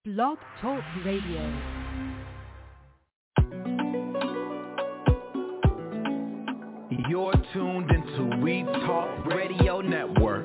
Blog Talk Radio. You're tuned into We Talk Radio Network.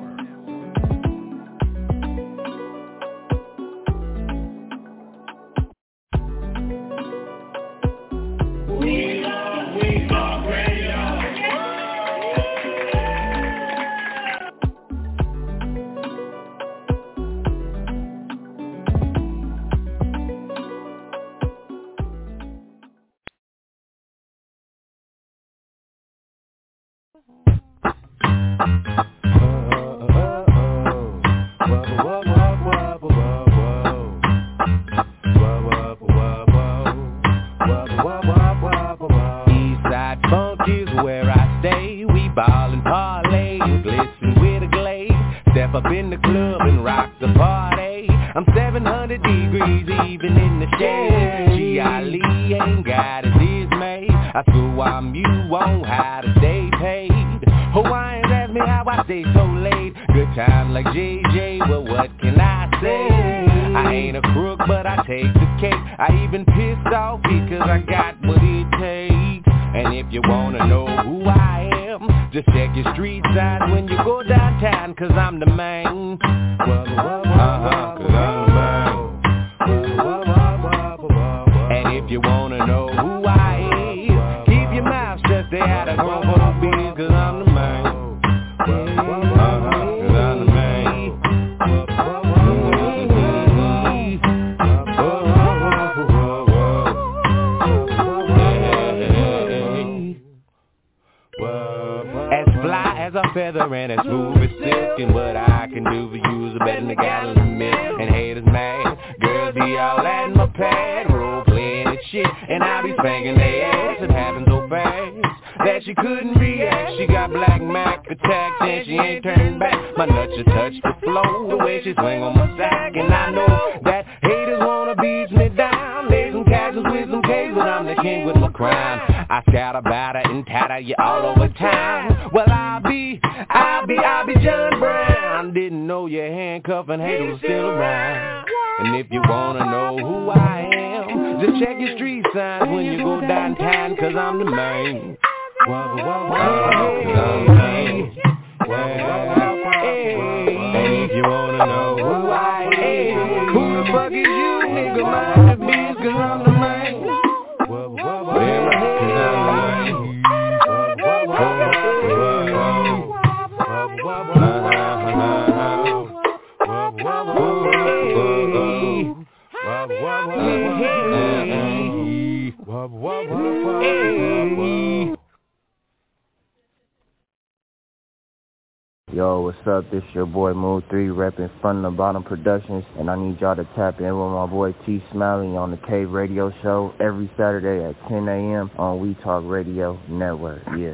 Yo, what's up? This your boy Mood 3 repping From the Bottom Productions, and I need y'all to tap in with my boy T Smiley on the Cave Radio Show every Saturday at 10 a.m. on We Talk Radio Network. Yeah.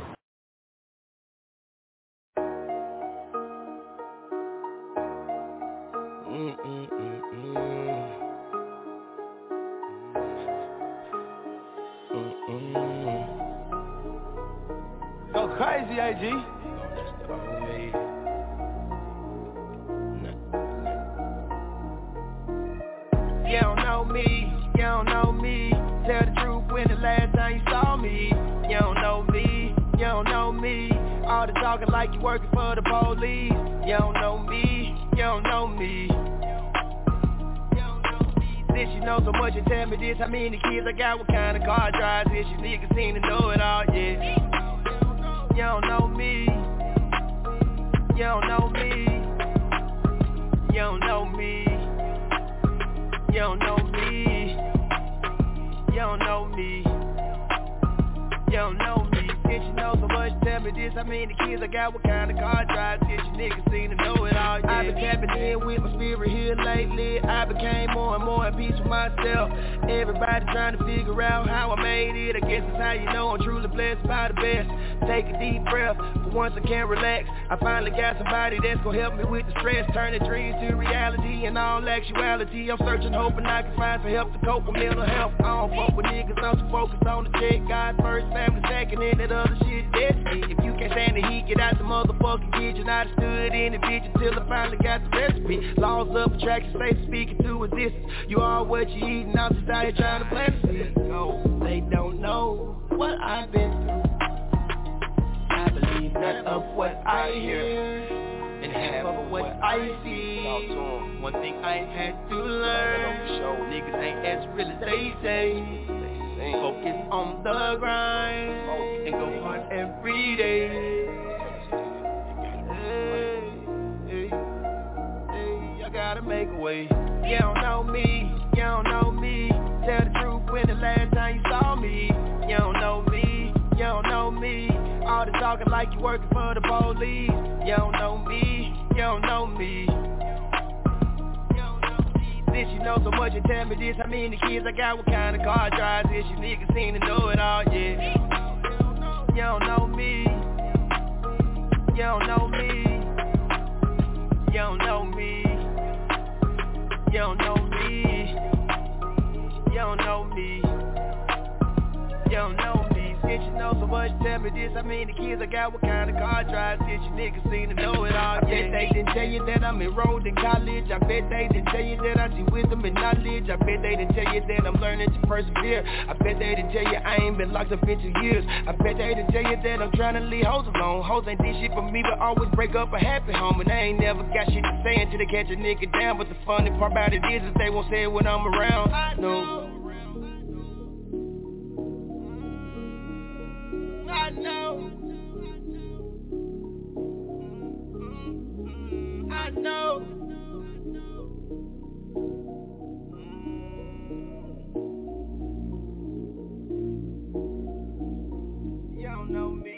Go crazy, AG. You don't know me, you don't know me. Tell the truth when the last time you saw me. You don't know me, you don't know me. All the talking like you working for the police. You don't know me, you don't know me. Since you know so much and tell me this, how many kids I got, what kind of car I drive. This you niggas seem to know it all, yeah. You don't know me, you don't know me. You don't know me. You don't know me. You don't know me. You don't know me. Since you know so much, tell me this, how many kids I got, what kind of car I drive. Since you niggas seem to know it all, yeah. I've been tapping in with my spirit here lately. I became more and more at peace with myself. Everybody trying to figure out how I made it. I guess it's how you know I'm truly blessed by the best. Take a deep breath, for once I can't relax. I finally got somebody that's gonna help me with the stress. Turning dreams to reality in all actuality. I'm searching, hoping I can find some help to cope with mental health. I don't fuck with niggas, I'm too focused on the check. God first, family second, and that other shit destiny. If you can't stand the heat, get out the motherfucking kitchen. I done stood in the ditch until I finally got the recipe. Laws of attraction, say speaking to existence. You are what you eat, and I'm just out here trying to plant a seed. No, they don't know what I've been through. I believe none of what I hear, and half of what I see. One thing I ain't had to learn, niggas ain't as real as they say. Focus on the grind and go hard every day. Hey, I gotta make a way. You don't know me, you don't know me. Tell the truth, when the last time you saw me. You don't know me, you don't know me. All the talking like you working for the police. You don't know me, you don't know me. Since you know so much and tell me this, how many kids I got, what kind of car drives this. You niggas seem to know it all, yeah. You don't know me. You don't know me. You don't know me. You don't know me. You don't know me. You don't know me. Since you know so much, tell me this, how many kids I got, what kind of car drives this. You niggas seem to know it all, yeah. I bet they didn't tell you that I'm enrolled in college. I bet they didn't tell you that I see wisdom and knowledge. I bet they didn't tell you that I'm learning to persevere. I bet they didn't tell you I ain't been locked up in 2 years. I bet they didn't tell you that I'm trying to leave hoes alone. Hoes ain't did shit for me, but always break up a happy home. And I ain't never got shit to say until they catch a nigga down. But the funny part about it is they won't say it when I'm around. No. I know. I know. You don't know me.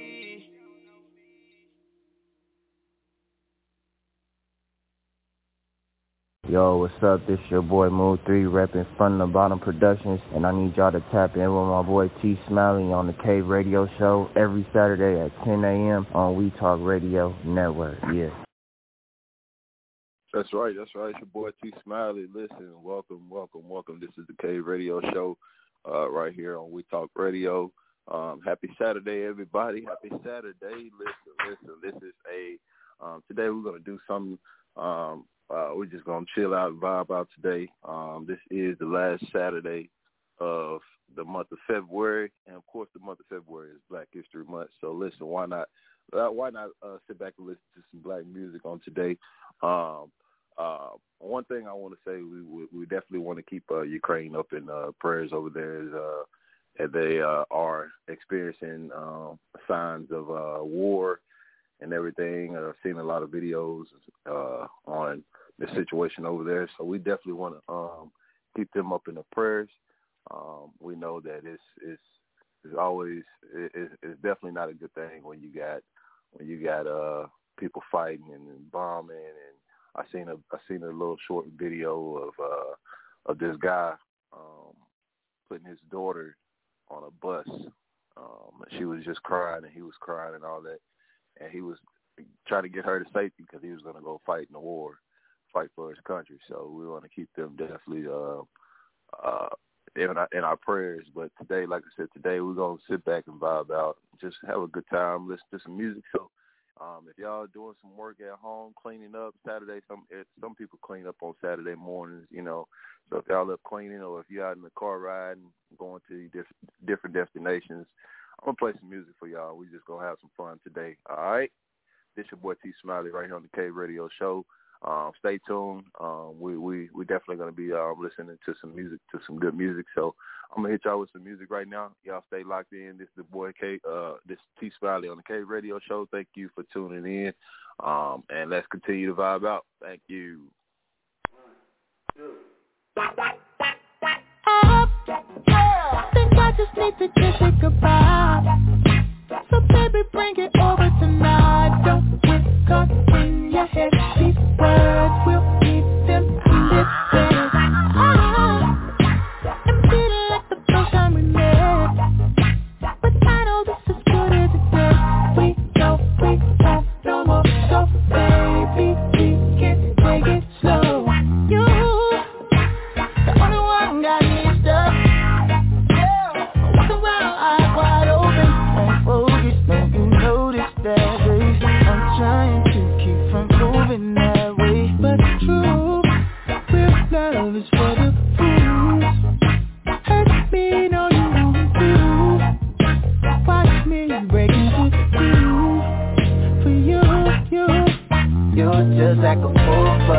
Yo, what's up? This your boy Mood 3 repping From the Bottom Productions, and I need y'all to tap in with my boy T Smiley on the Cave Radio Show every Saturday at 10 a.m. on We Talk Radio Network. Yeah. That's right. It's your boy T Smiley. Listen, welcome. This is the Cave Radio Show right here on We Talk Radio. Happy Saturday, everybody. Happy Saturday. Listen. This is today we're going to do something. We're just going to chill out and vibe out today. This is the last Saturday of the month of February. And, of course, the month of February is Black History Month. So, listen, why not sit back and listen to some black music on today? One thing I want to say, we definitely want to keep Ukraine up in prayers over there as they are experiencing signs of war and everything. I've seen a lot of videos on the situation over there, so we definitely want to keep them up in the prayers. We know that it's definitely not a good thing when you got people fighting and bombing. And I seen a little short video of this guy putting his daughter on a bus. She was just crying, and he was crying and all that. And he was trying to get her to safety because he was going to go fight in the war, fight for his country. So we want to keep them definitely in our prayers. But today, like I said, we're going to sit back and vibe out, just have a good time, listen to some music. So if y'all are doing some work at home, cleaning up Saturday, some people clean up on Saturday mornings, you know. So if y'all up cleaning, or if you're out in the car riding, going to different destinations, I'm going to play some music for y'all. We just going to have some fun today. All right? This your boy T Smiley right here on the Cave Radio Show. Stay tuned. We definitely going to be listening to some music, to some good music. So I'm going to hit y'all with some music right now. Y'all stay locked in. This is the boy this T Smiley on the Cave Radio Show. Thank you for tuning in. And let's continue to vibe out. Thank you. Think I just need to kiss it goodbye. So baby, bring it over tonight. Don't get caught in your head. These words will keep them lifted. I'm feeling like the first time we met, but I know this is good as it gets. We don't no more. So baby, we can take it slow. You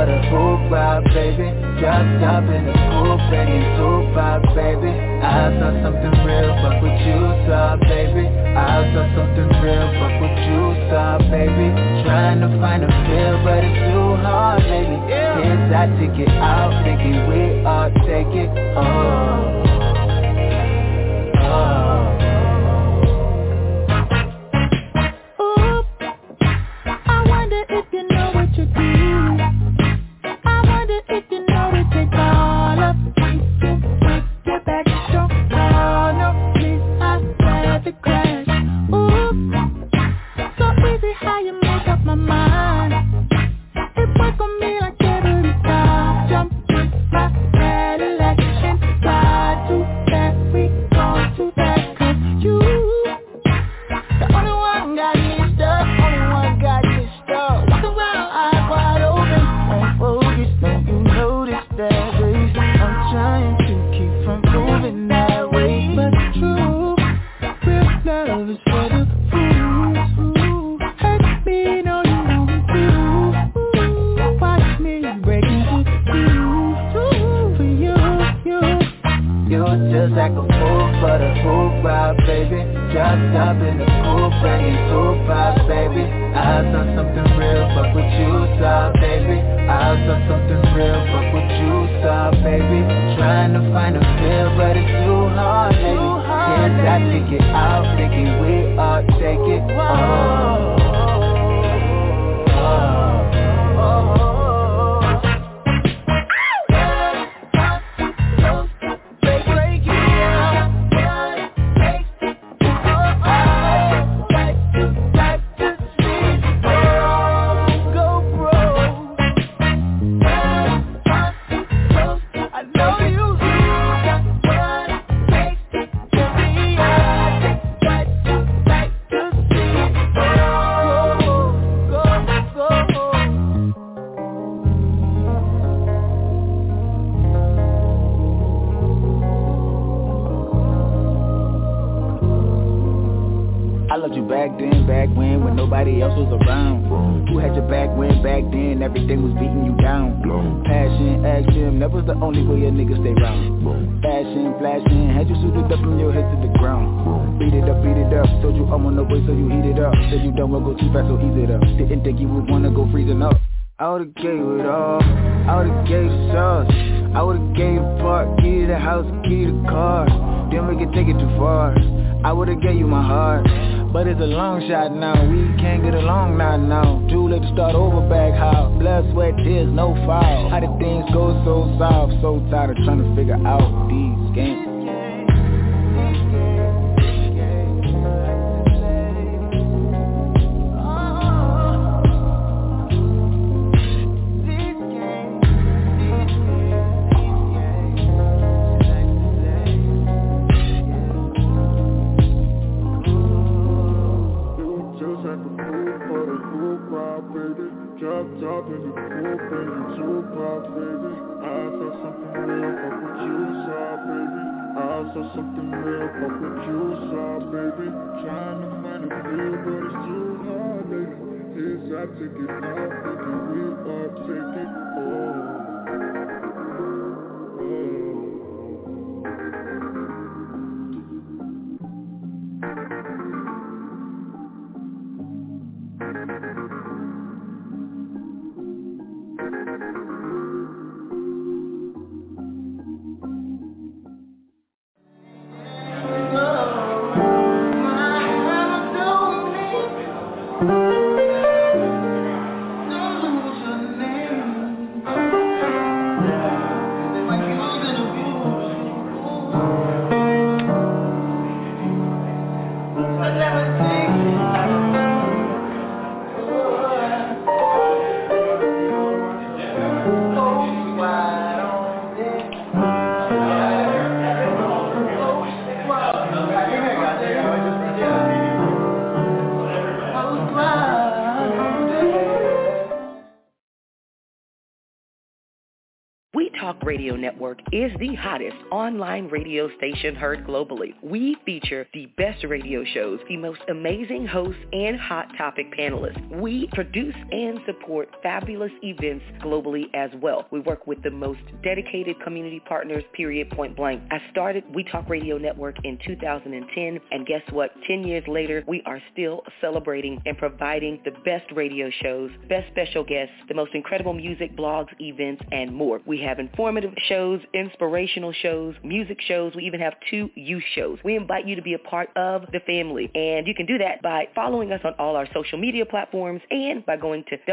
for the hoop ride, baby. Drop top in the coupe, banging Tupac, baby. I saw something real, fuck what you saw, baby. I saw something real, fuck what you saw, baby. Trying to find a feel, but it's too hard, baby. Here's that ticket out, thinking we all take it. Talk Radio Network is the hottest online radio station heard globally. We feature the best radio shows, the most amazing hosts, and hot topic panelists. We produce and support fabulous events globally as well. We work with the most dedicated community partners, period, point blank. I started We Talk Radio Network in 2010, and guess what? 10 years later, we are still celebrating and providing the best radio shows, best special guests, the most incredible music, blogs, events, and more. We have informative shows, inspirational shows, music shows. We even have 2 youth shows. We invite you to be a part of the family, and you can do that by following us on all our social media platforms and by going to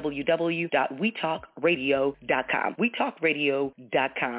www.wetalkradio.com. wetalkradio.com.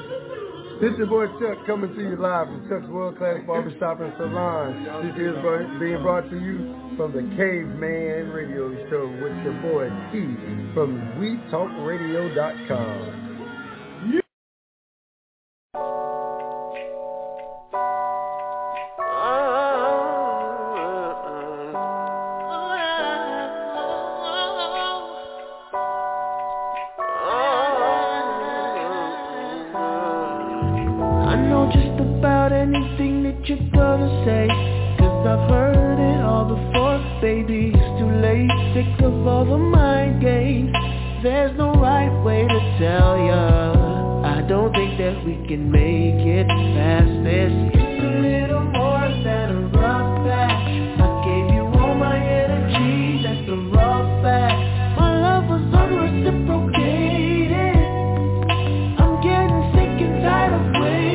This is your boy Chuck coming to you live from Chuck's World Class Barbershop and Salon. This is being brought to you from the Caveman Radio Show with your boy T from WeTalkRadio.com. You're gonna say, 'cause I've heard it all before. Baby, it's too late, sick of all the mind games. There's no right way to tell ya. I don't think that we can make it past this. It's a little more than a rough patch. I gave you all my energy, that's the rough fact. My love was unreciprocated. I'm getting sick and tired of waiting.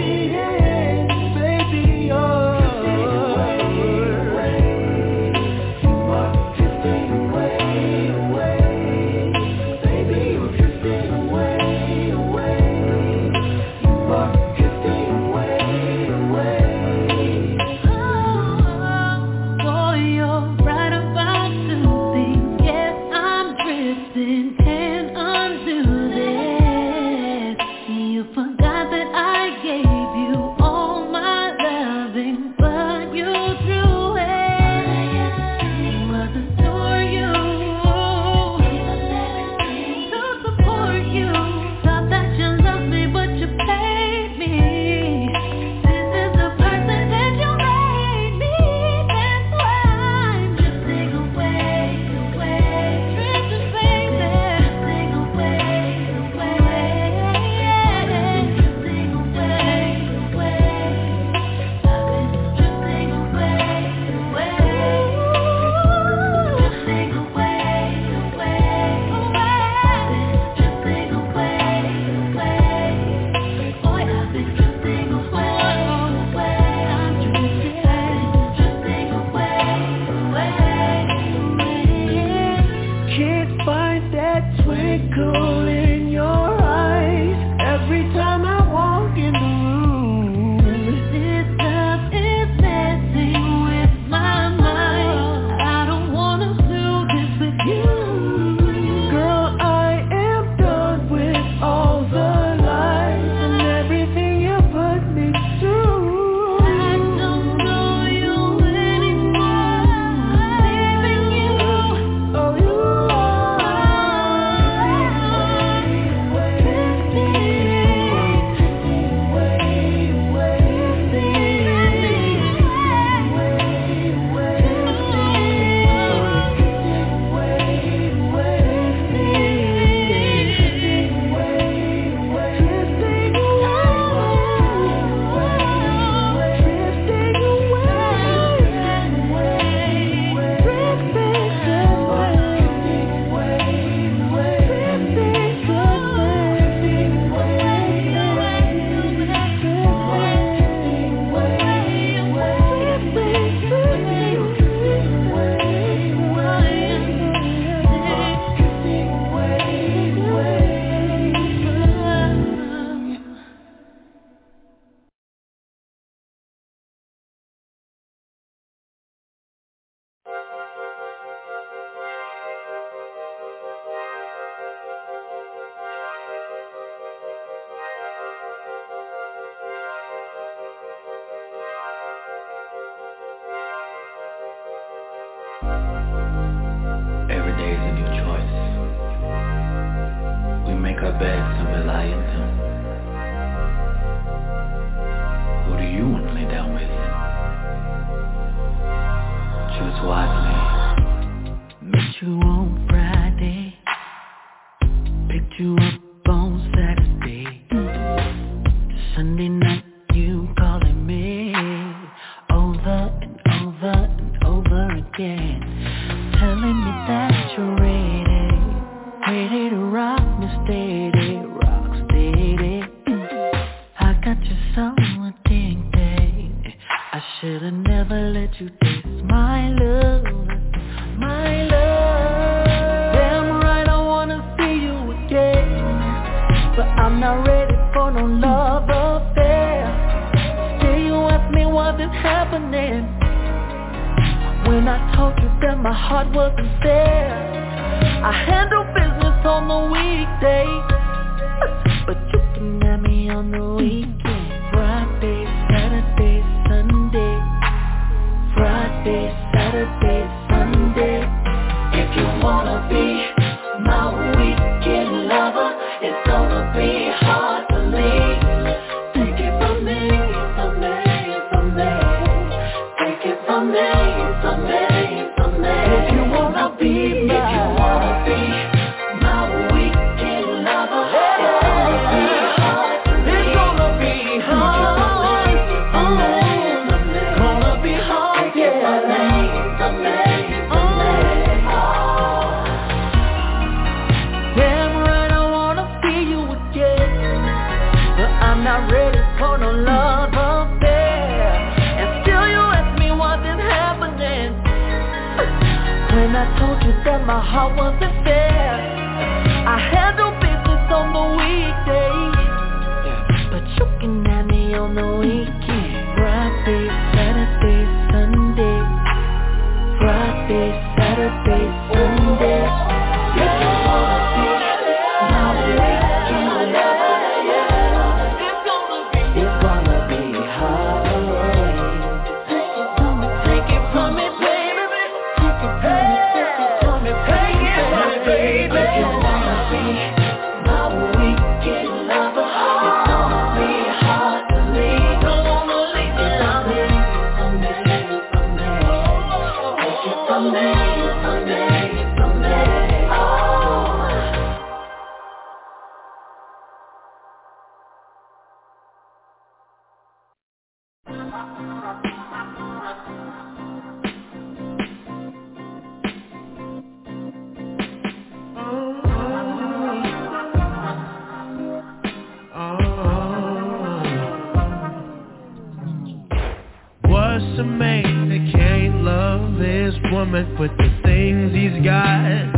I'm not ready for no love. When I told you that my heart wasn't there, I handle business on the weekday, but you can have me on the weekend. Friday, Saturday, Sunday. Friday, Saturday, Sunday. If you wanna be my weekend lover, it's gonna be hard to leave. Take it from me, from me, from me. Take it from me, from me, from me. If you wanna be my, if you wanna be my weekend lover, it's gonna be hard to leave. It's gonna be hard. Gonna be hard, yeah. From me, from me. Damn right, I wanna see you again, but I'm not ready for no love affair. And still you ask me what's been happening, when I told you that my heart wasn't fair. I handle business on the weekdays, but you can have me on the weekend. Friday, Saturday, Sunday. Friday, Saturday, Sunday. If you wanna be my weekend lover, it's gonna be hard. Take it from me, baby. Take it from me, baby. If you wanna be my weekend lover, it's gonna be hard to leave. Don't wanna leave you from me, from me. Take it from me, from me, from me. What's a man that can't love his woman with the things he's got?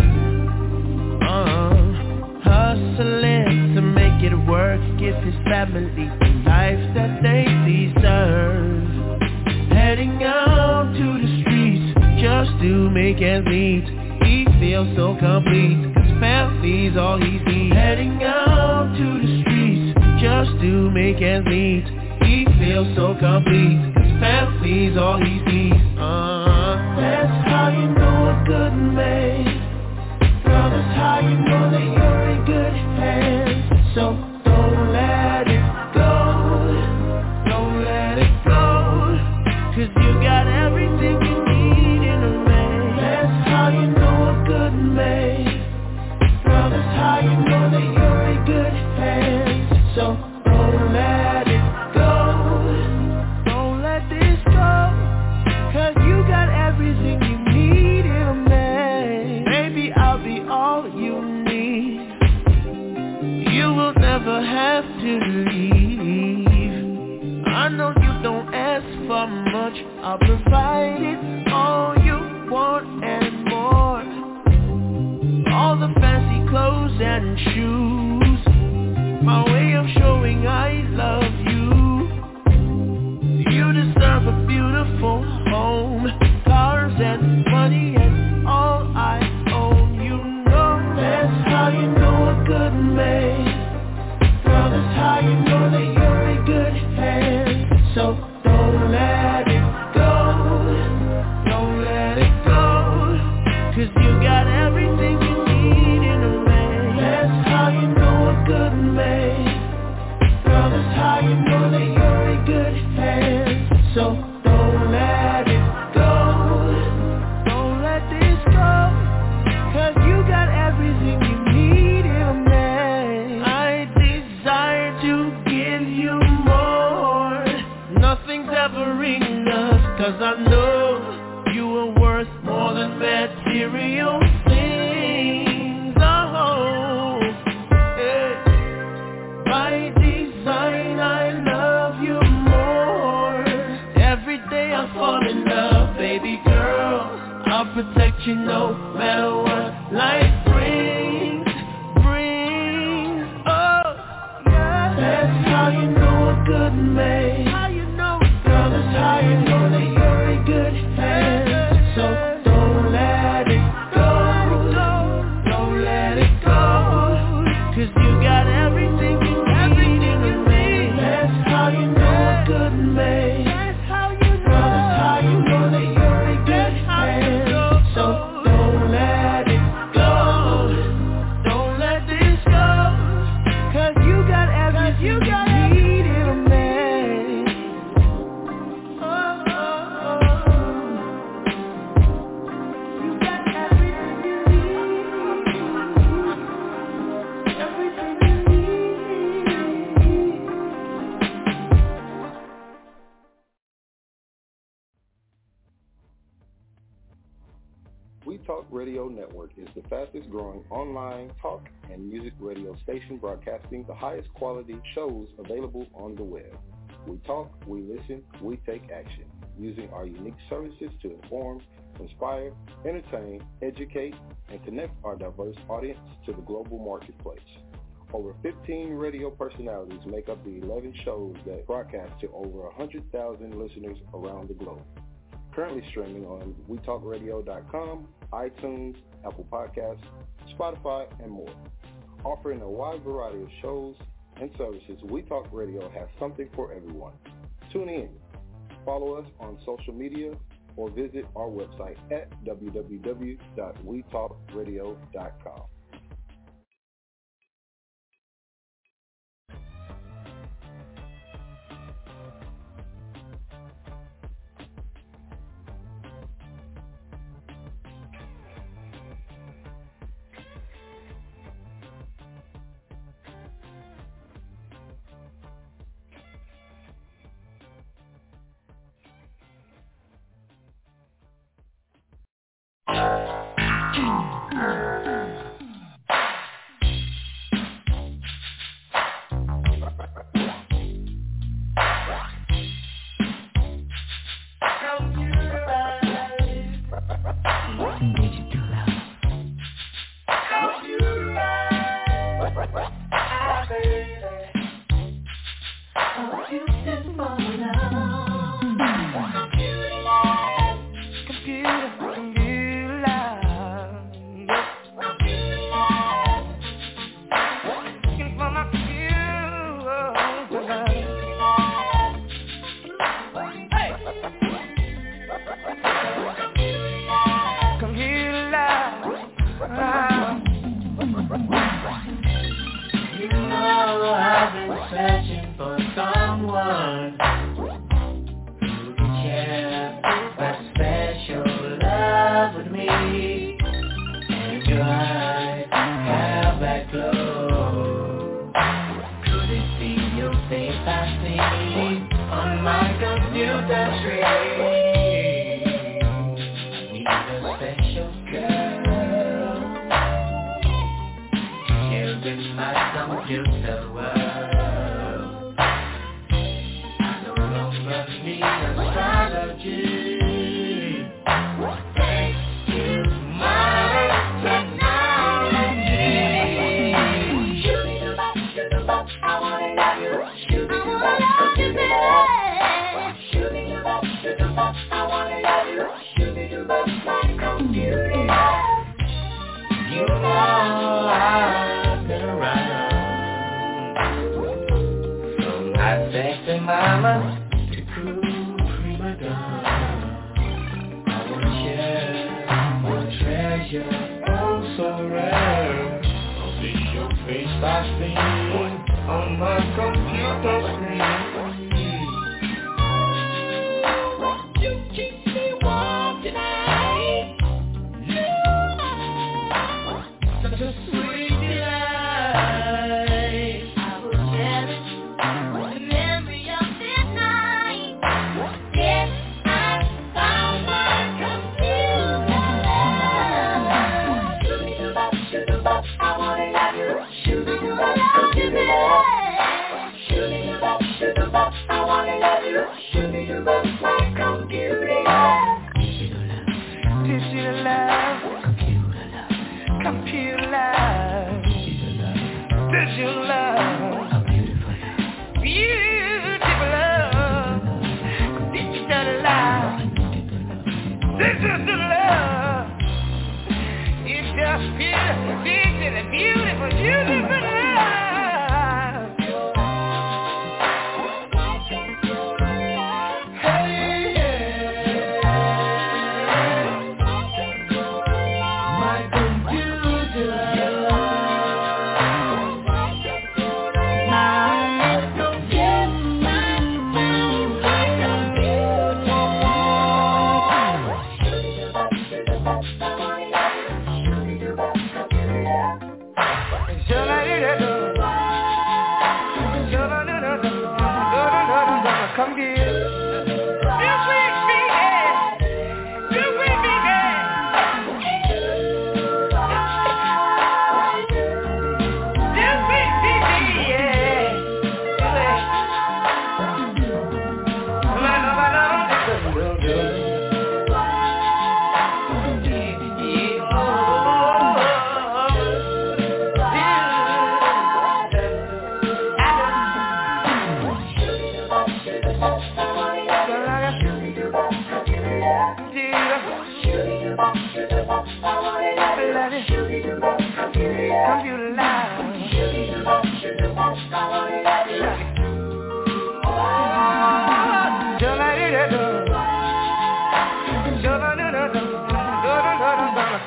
Hustling to make it work, give his family the life that they deserve. Heading out to the streets just to make ends meet. He feels so complete, 'cause family's all he needs. Heading out to the streets just to make ends meet. He feels so complete, 'cause family's all he needs. That's how you know a good man. Girl, that's how you know that you're in good hands. So don't let it go. Don't let it go. 'Cause you got everything you need in a man. That's how you know a good man. Girl, that's how you know that you're in good hands. So don't let it go. Don't let this go. 'Cause you got everything you need in a man. Maybe I'll be all you need. You will never have to leave. I know you don't ask for much. I'll provide it, all you want and more. All the fancy clothes and shoes, my way of showing I love you. You deserve a beautiful home, cars and money and all I own. You know that's how you know a good man. Girl, that's how you know that you're in good hands. So don't let it go. Don't let it go. 'Cause you got everything you need in a man. That's how you know a good man. Girl, that's how you know that you're in good hands. So don't let it go. Don't let this go. 'Cause you got everything you need in a man. I desire to give you more. Nothing's ever enough. 'Cause I know you are worth more than material things. Oh, yeah. By design, I love you more. Every day I fall in love, baby girl. I'll protect you no matter what life brings. Oh, yeah. That's how you know a good man. How you know, girl, that's how you know that you're in good hands. So Radio Network is the fastest growing online talk and music radio station broadcasting the highest quality shows available on the web. We talk, we listen, we take action, using our unique services to inform, inspire, entertain, educate, and connect our diverse audience to the global marketplace. Over 15 radio personalities make up the 11 shows that broadcast to over 100,000 listeners around the globe. Currently streaming on WeTalkRadio.com, iTunes, Apple Podcasts, Spotify, and more. Offering a wide variety of shows and services, We Talk Radio has something for everyone. Tune in, follow us on social media, or visit our website at www.wetalkradio.com.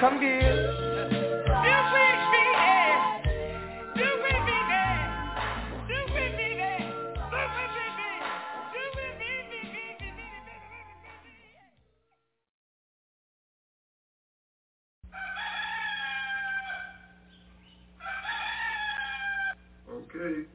come get. Okay.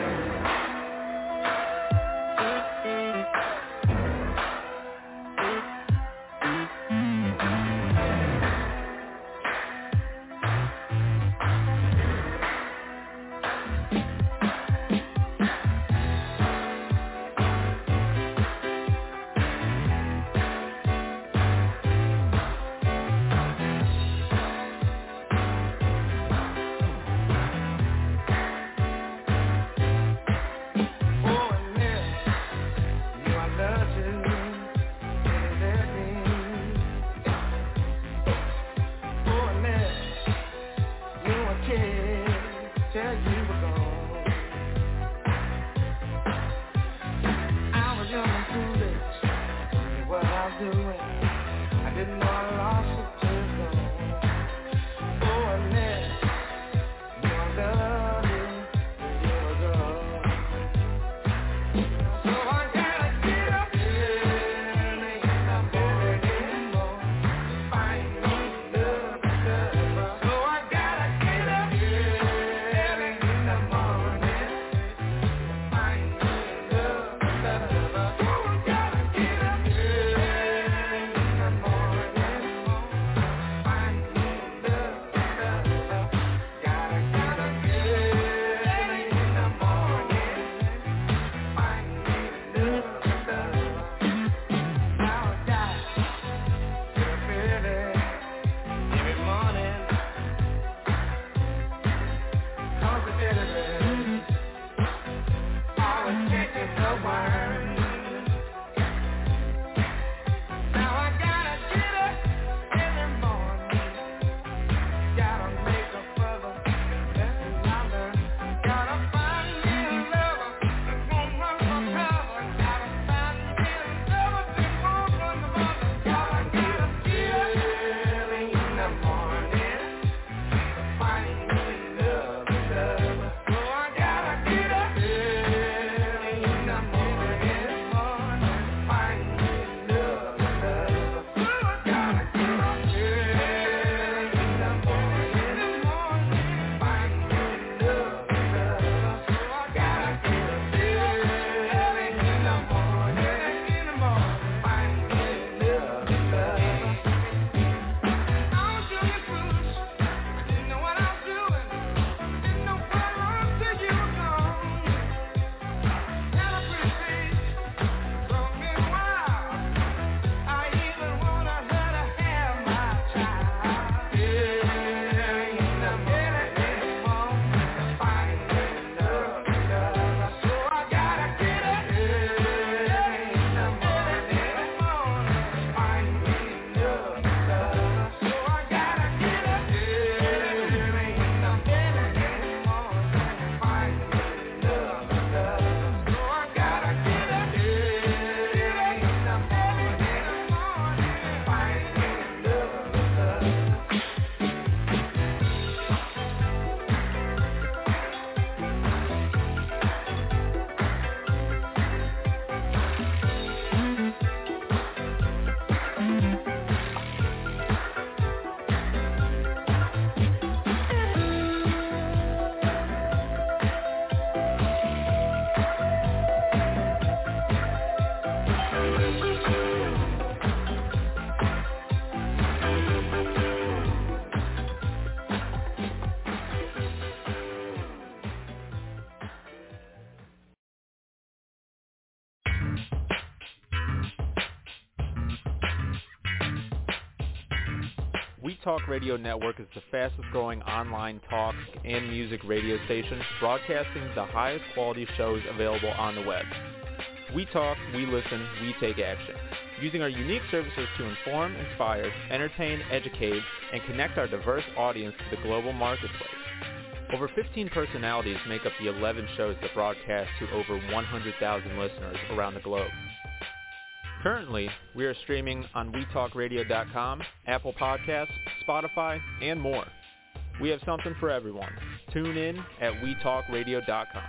We Talk Radio Network is the fastest growing online talk and music radio station broadcasting the highest quality shows available on the web. We talk, we listen, we take action. Using our unique services to inform, inspire, entertain, educate, and connect our diverse audience to the global marketplace. Over 15 personalities make up the 11 shows that broadcast to over 100,000 listeners around the globe. Currently, we are streaming on WeTalkRadio.com, Apple Podcasts, Spotify, and more. We have something for everyone. Tune in at WeTalkRadio.com.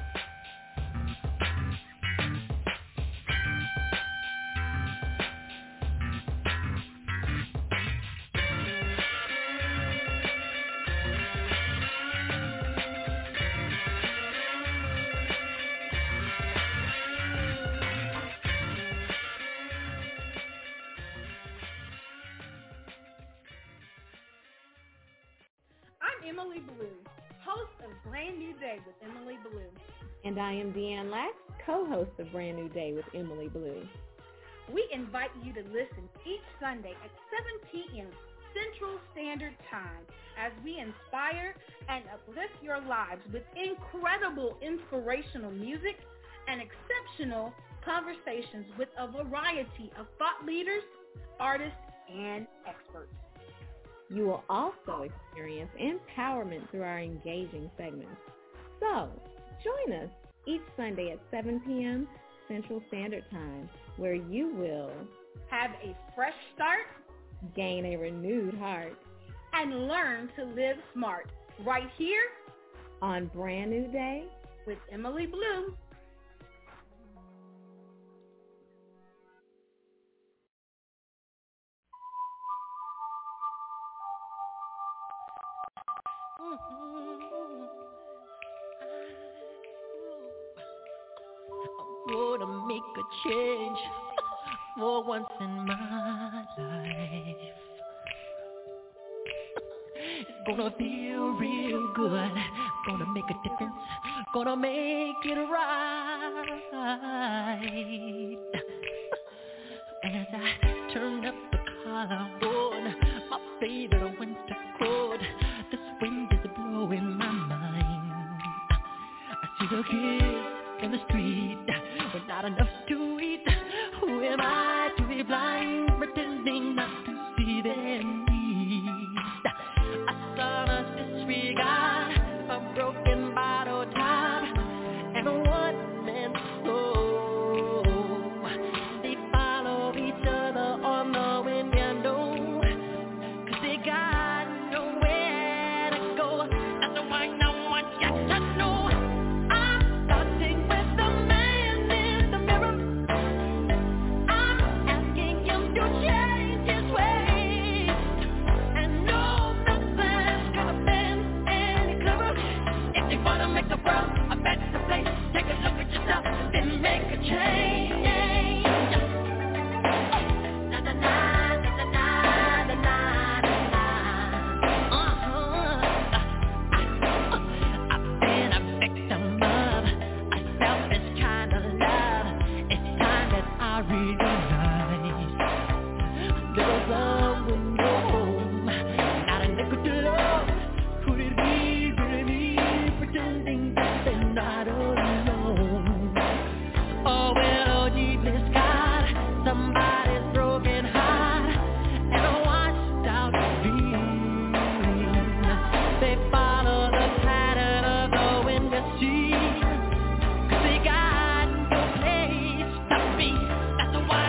Emily Blue, host of Brand New Day with Emily Blue. And I am Deanne Lax, co-host of Brand New Day with Emily Blue. We invite you to listen each Sunday at 7 p.m. Central Standard Time as we inspire and uplift your lives with incredible inspirational music and exceptional conversations with a variety of thought leaders, artists, and experts. You will also experience empowerment through our engaging segments. So, join us each Sunday at 7 p.m. Central Standard Time, where you will have a fresh start, gain a renewed heart, and learn to live smart right here on Brand New Day with Emily Blue. Gonna make a change for once in my life. It's gonna feel real good. Gonna make a difference. Gonna make it right. As I turn up the collar on my favorite winter coat, this wind is blowing my mind. I see the kids in the street with not enough to eat. Who am I to be blind, pretending not to see their needs? A son of disregard, a broken bottle top, and a one-man show. They follow each other on the window, 'cause they got nowhere to go. That's why no one gets to know. That's why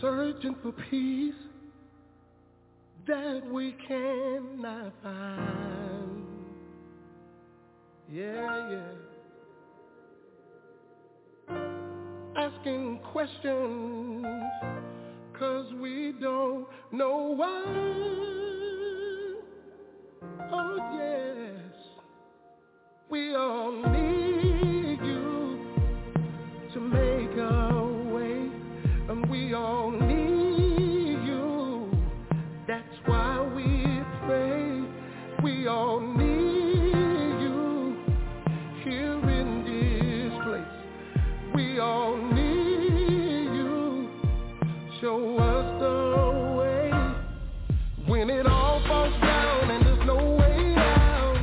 searching for peace that we cannot find. Yeah. Asking questions 'cause we don't know why. Oh yes, we all need you to make a way, and we all need you. That's why we pray. We all need you here in this place. We all need you. Show us the way when it all falls down and there's no way out.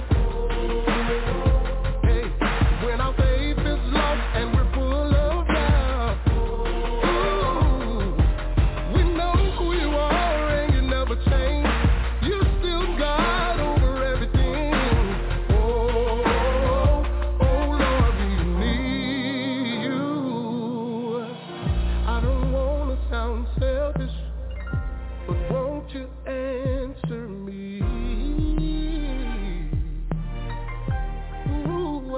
Hey, when our faith is lost and we're full of doubt. Ooh, we know who you are and you never change. You still God over everything. Oh Lord, we need you. I don't wanna sound selfish, but won't you answer me? Ooh,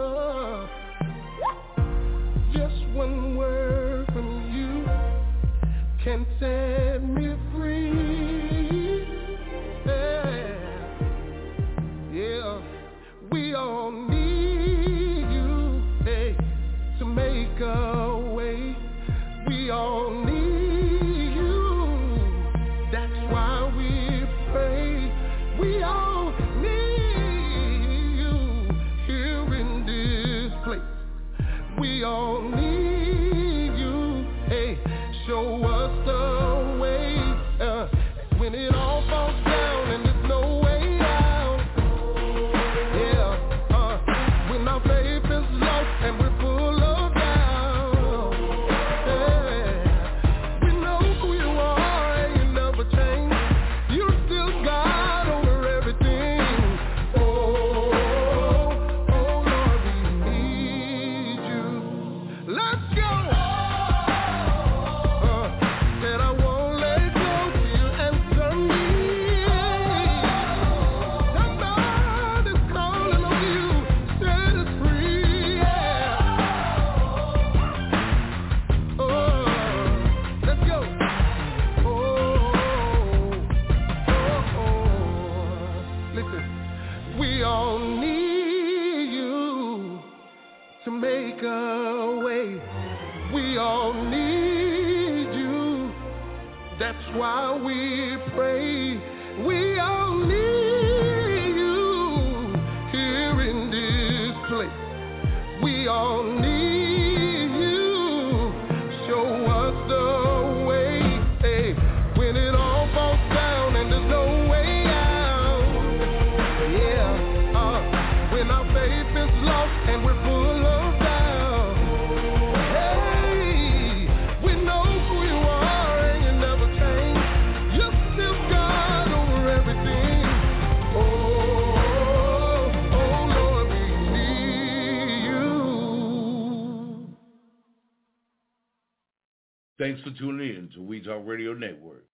just one word from you can set me free. Yeah, we all need you, hey, to make a way. We all need you. That's why we pray. We all need you here in this place. We all need you. Hey, show us the way. When it all falls down and there's no way out. Yeah, when our faith is lost and we're full of doubt. We know who you are and you never change. You're still God over everything. Oh Lord, we need you. Let's go. Said I won't let go till you answer me. Somebody's calling on you, set us free. Yeah. Oh, let's go. Listen, we all need you to make a way. We all need you. That's why we pray. We all need you here in this place. We all need you. Show us the way. Hey, when it all falls down and there's no way out. Yeah, when our faith is lost and we're full of doubt. Hey, we know who you are and you never change. You're still God over everything. Oh Lord, we need you. Thanks for tuning in to We Talk Radio Network.